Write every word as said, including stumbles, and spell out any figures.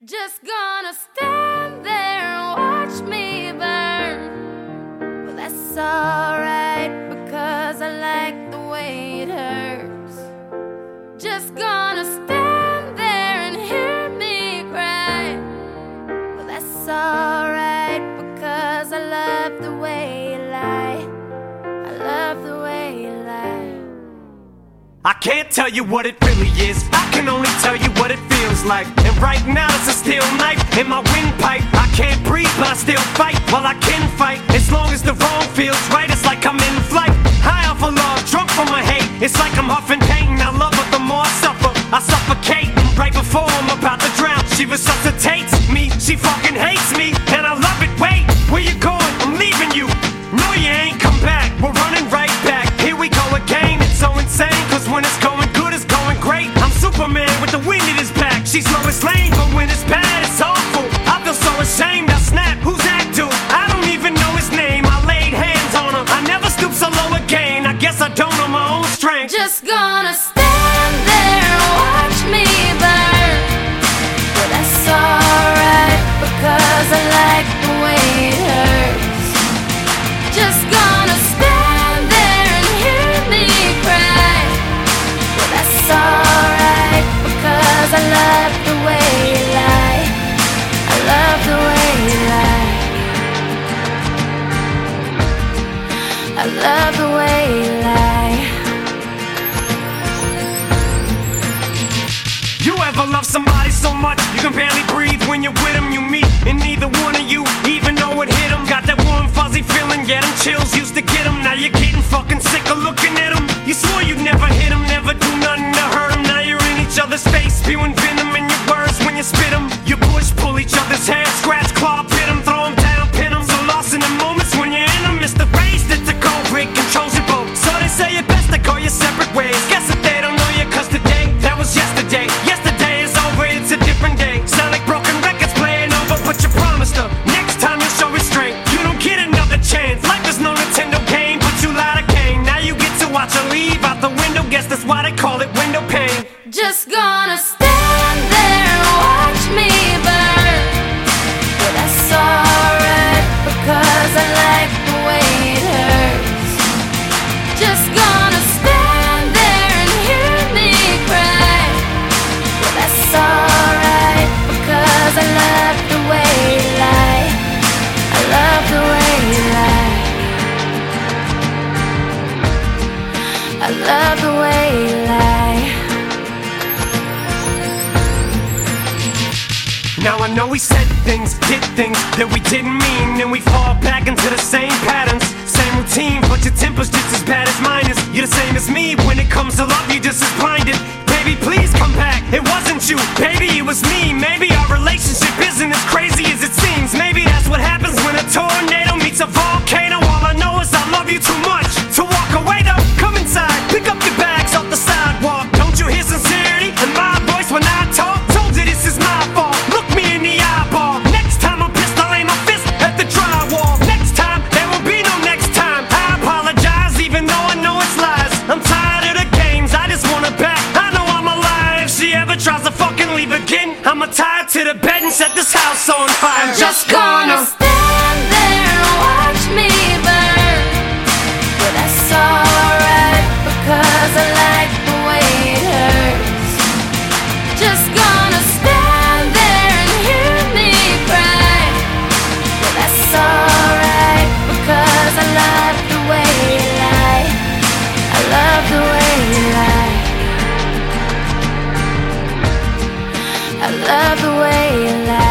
Just gonna stand there and watch me burn. Well, that's alright because I like the way it hurts. Just gonna stand there and hear me cry. Well, that's alright because I love the way you lie. I love the way you lie. I can't tell you what it really is, I can only tell you what it feels like. And right now it's a steel knife in my windpipe. I can't breathe but I still fight, while I can fight. As long as the wrong feels right, it's like I'm in flight. High off of love, drunk from my hate, it's like I'm huffing pain. I love her, the more I suffer, I suffocate. Right before I'm about to drown, she resuscitates me. She fucking hates me, and I love it. Wait, where you going? I'm leaving you. No, you ain't come back, we're running right back. Here we go again, it's so insane. Cause when it's going good, it's going great. I'm Superman with the wind in his back. She's Lois Lane, but when it's bad, it's awful. I feel so ashamed, I snap, who's that dude? I don't even know his name, I laid hands on him. I never stoop so low again, I guess I don't know my own strength. Just gonna stand there and watch me burn. But that's alright because I like the way it hurts. Just gonna stand there and hear me cry. But that's alright because I love the way you lie. I love the way you lie. I love the way you lie. You ever love somebody so much you can barely breathe when you're with them? You meet and neither one of you even know it hit them. Got that warm fuzzy feeling, yeah, them chills used to get them. Now you're getting fucking sick of looking at them. You swore you'd never hit them, never do nothing to hurt them. Now you're in each other's face, spewing venom in your words when you spit them. You push, pull each other's hair, scratch, claw, pit them, throw them down, pin them. So lost in the moments when you're in them, it's the race that the cold break controls your boat. So they say it best to go your separate ways. Guess that they don't know you cause today, that was yesterday. Yesterday is over, it's a different day. Sound like broken records playing over, but you promised her next time you'll show restraint. You don't get another chance, life is no Nintendo game, but you lied again. Now you get to watch her leave out the window, guess that's why they call it window pane. Just gonna stand there and watch me burn. But that's alright because I like the way it hurts. Just gonna stand there and hear me cry. But that's alright because I love the way you lie. I love the way you lie. I love the way you lie. Now I know we said things, did things that we didn't mean, and we fall back into the same patterns, same routine, but your temper's just as bad as mine is. You're the same as me, when it comes to love you're just as blinded. Baby, please come back, it wasn't you, baby, it was me. Maybe our relationship isn't as crazy as it seems. Maybe that's what happens when a tornado meets a volcano. All I know is I love you too much to walk away though. Come inside, pick up your bags off the sidewalk. Don't you hear sincerity in my voice when I talk? Told you this is my fault, look me in the eyeball. Next time I'm pissed, I'll aim my fist at the drywall. Next time, there will be no next time. I apologize even though I know it's lies. I'm tired of the games, I just want her back. I know I'm alive, if she ever tries to fucking leave again, I'ma tie her to the bed and set this house on fire. I'm just gonna stand there and watch me burn. But that's alright because I like the way it hurts. Just gonna stand there and hear me cry. But that's alright because I love the way you lie. I love the way you lie. I love the way you lie.